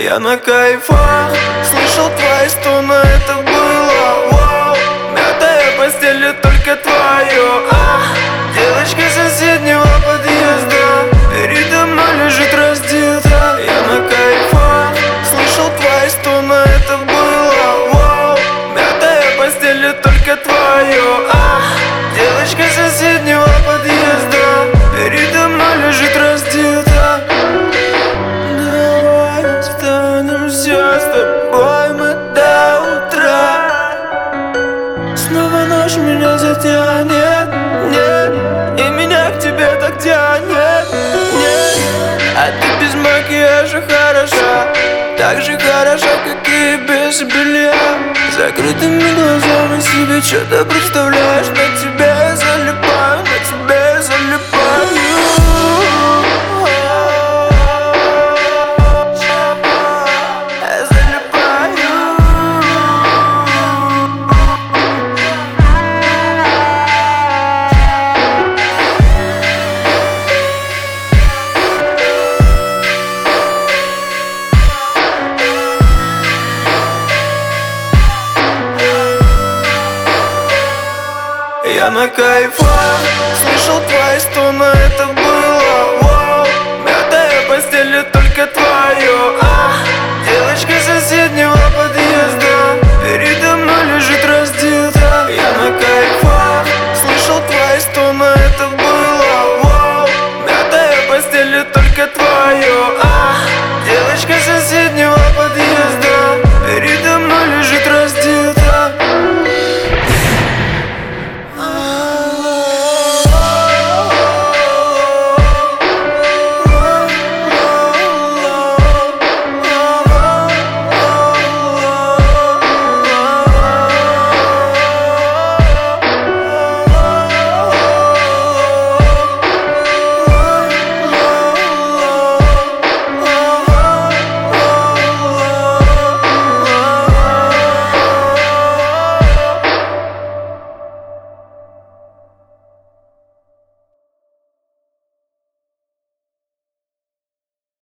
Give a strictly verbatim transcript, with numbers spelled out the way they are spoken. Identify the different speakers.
Speaker 1: Я на кайфах, слышал твои стоны, это было вау. Мятая постель, только твое а, девочка с соседнего подъезда передо мной лежит раздета. Я на кайфах, слышал твои стоны, это было вау. Мятая постель, только твое а, девочка с соседнего подъезда передо мной лежит раздета. Давай останемся с тобой мы до утра. Снова ночь меня затянет, нет, и меня к тебе так тянет, нет. А ты без макияжа хороша, так же хороша, как и без белья. Закрытыми глазами себе что-то представляешь, на тебе я залипаю, на тебе я залипаю. Я залипаю. Я на кайфах, слышал твои стоны, это было вау. Мятая постель, только твое